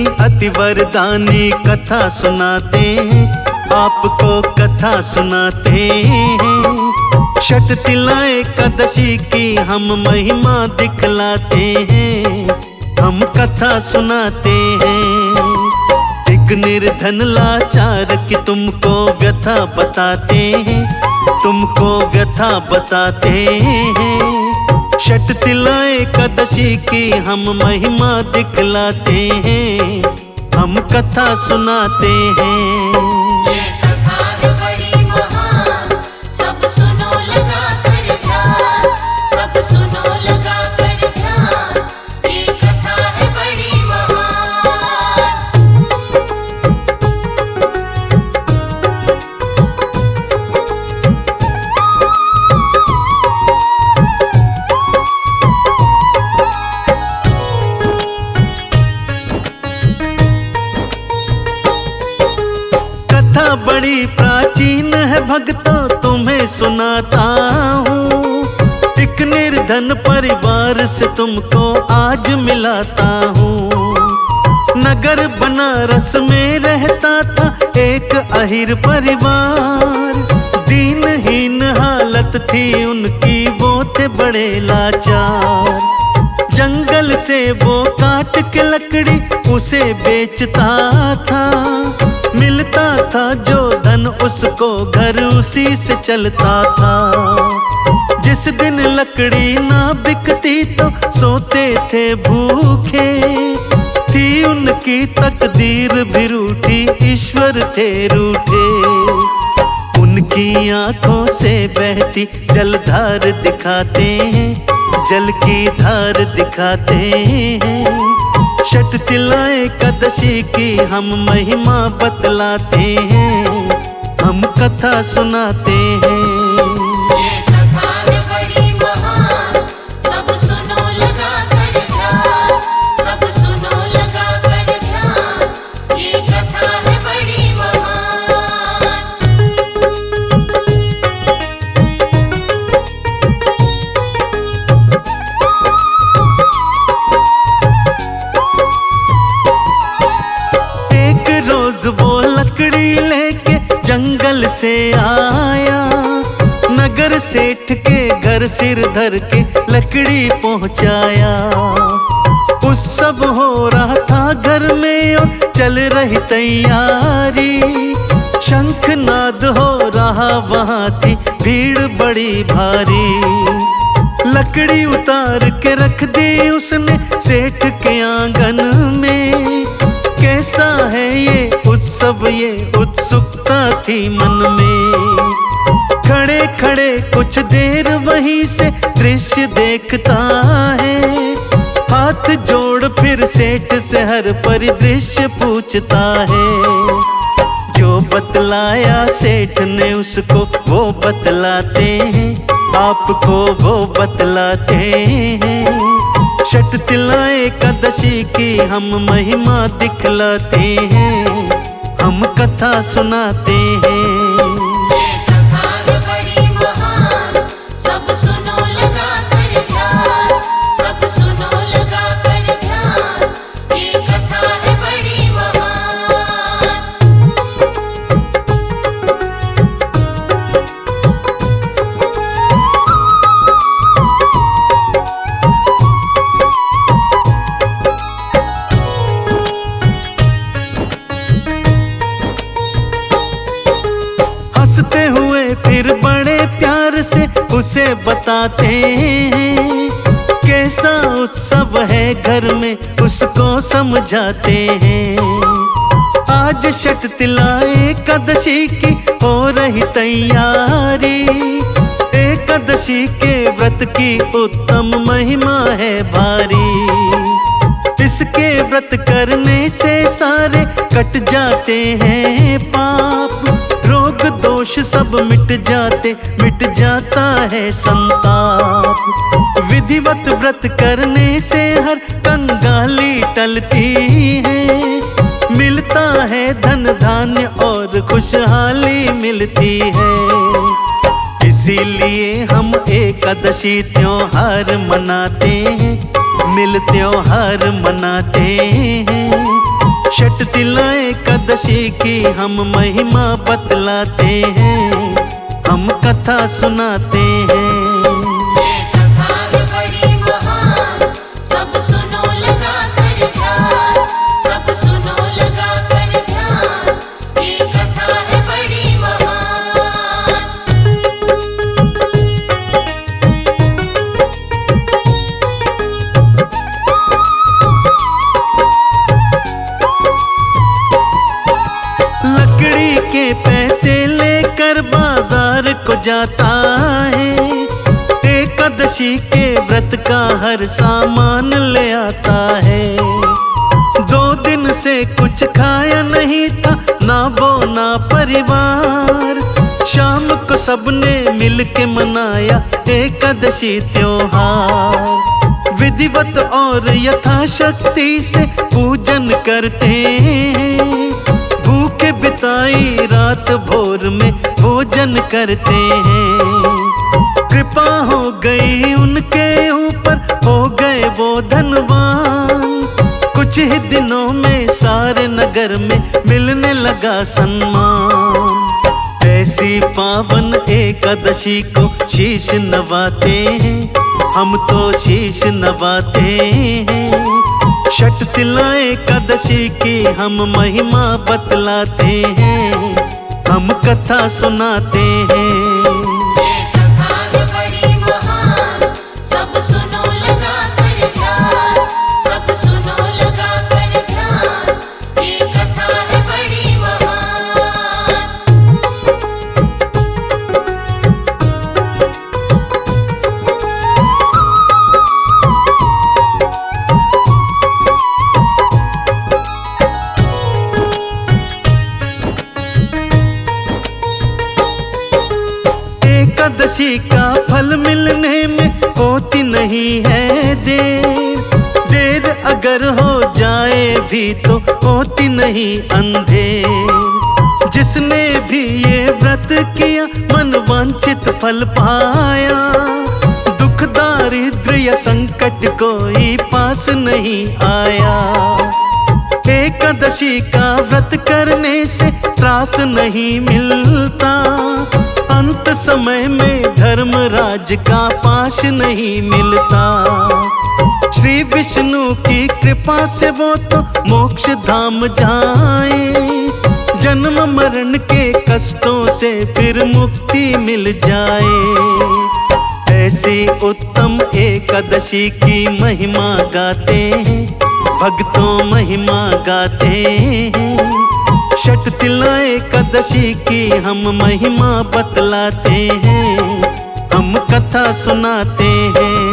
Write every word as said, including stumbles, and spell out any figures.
अति वरदानी कथा सुनाते हैं, आपको कथा सुनाते हैं। षट तिला एकादशी की हम महिमा दिखलाते हैं, हम कथा सुनाते हैं। एक निर्धन लाचार की तुमको व्यथा बताते हैं, तुमको व्यथा बताते हैं। षट तिला एकादशी की हम महिमा दिखलाते हैं, हम कथा सुनाते हैं। ये कथा है बड़ी महान, सब सुनो लगा कर ध्यान, सब सुनो लगा कर ध्यान। ये कथा है बड़ी महान। कथा बड़ी प्राचीन है भक्तों, तुम्हें सुनाता हूँ। एक निर्धन परिवार से तुमको आज मिलाता हूँ। नगर बनारस में रहता था एक अहिर परिवार, दीनहीन हालत थी उनकी, वो थे बड़े लाचार। जंगल से वो काट के लकड़ी उसे बेचता था, मिलता था जो धन उसको घर उसी से चलता था। जिस दिन लकड़ी ना बिकती तो सोते थे भूखे, थी उनकी तकदीर भी रूठी, ईश्वर थे रूठे। उनकी आंखों से बहती जलधार दिखाते हैं, जल की धार दिखाते हैं। षट तिला एकादशी की हम महिमा बतलाते हैं, हम कथा सुनाते हैं। ये कथा है बड़ी महान, सब सुनो लगा कर ध्यान, सब सुनो लगा कर ध्यान। ये कथा है बड़ी महान। एक रोज वो लकड़ी लेके जंगल से आया, नगर सेठ के घर सिर धर के लकड़ी पहुंचाया। उस सब हो रहा था घर में और चल रही तैयारी, शंखनाद हो रहा वहां थी भीड़ बड़ी भारी। लकड़ी उतार के रख दी उसने सेठ के आंगन में, कैसा है ये उत्सव, ये उत्सुकता थी मन में। खड़े खड़े कुछ देर वहीं से दृश्य देखता है, हाथ जोड़ फिर सेठ से हर परिदृश्य पूछता है। जो बतलाया सेठ ने उसको वो बतलाते हैं, आपको वो बतलाते हैं। षट तिला एकादशी की हम महिमा दिखलाते हैं, हम कथा सुनाते हैं। ये कथा है बड़ी महान, सब सुनो लगा कर ध्यान, सब सुनो लगा कर ध्यान। ये कथा है बड़ी महान। हंसते हुए फिर बड़े प्यार से उसे बताते हैं, कैसा उत्सव है घर में उसको समझाते हैं। आज षट तिला एकादशी की हो रही तैयारी, एकादशी के व्रत की उत्तम महिमा है भारी। इसके व्रत करने से सारे कट जाते हैं पाप, रोग दोष सब मिट जाते, मिट जाता है संताप। विधिवत व्रत करने से हर कंगाली टलती है, मिलता है धन धान्य और खुशहाली मिलती है। इसीलिए हम एकादशी त्योहार मनाते हैं, मिल त्योहार मनाते हैं। की हम महिमा बतलाते हैं, हम कथा सुनाते हैं। ये कथा है बड़ी महान, सब सुनो लगा कर ध्यान, सब सुनो लगा कर ध्यान, ये कथा है बड़ी महान। लकड़ी के पैसे लेकर बाजार को जाता है, एकादशी के व्रत का हर सामान ले आता है। दो दिन से कुछ खाया नहीं था ना वो ना परिवार, शाम को सबने मिल के मनाया एकादशी त्योहार। विधिवत और यथाशक्ति से पूजन करते हैं, भूखे बिताई रात भोर में भोजन करते हैं। कृपा हो गई उनके ऊपर, हो गए वो धनवान। कुछ ही दिनों में सारे नगर में मिलने लगा सम्मान। ऐसी पावन एकादशी को शीश नवाते हैं, हम तो शीश नवाते हैं। छठ तिला एकादशी की हम महिमा बतलाते हैं, हम कथा सुनाते हैं। ये कथा है बड़ी महान, सब सुनो लगा कर ध्यान, सब सुनो लगा कर ध्यान, ये कथा है बड़ी महान। एकादशी का फल मिलने में होती नहीं है देर, देर अगर हो जाए भी तो होती नहीं अंधेर। जिसने भी ये व्रत किया मन वांछित फल पाया, दुख दारिद्र या संकट कोई पास नहीं आया। एकादशी का व्रत करने से त्रास नहीं मिलता, अंत समय में धर्मराज का पाश नहीं मिलता। श्री विष्णु की कृपा से वो तो मोक्ष धाम जाए, जन्म मरण के कष्टों से फिर मुक्ति मिल जाए। ऐसी उत्तम एकादशी की महिमा गाते हैं, भक्तों महिमा गाते हैं। छठ तिला एकादशी की हम महिमा बतलाते हैं, हम कथा सुनाते हैं।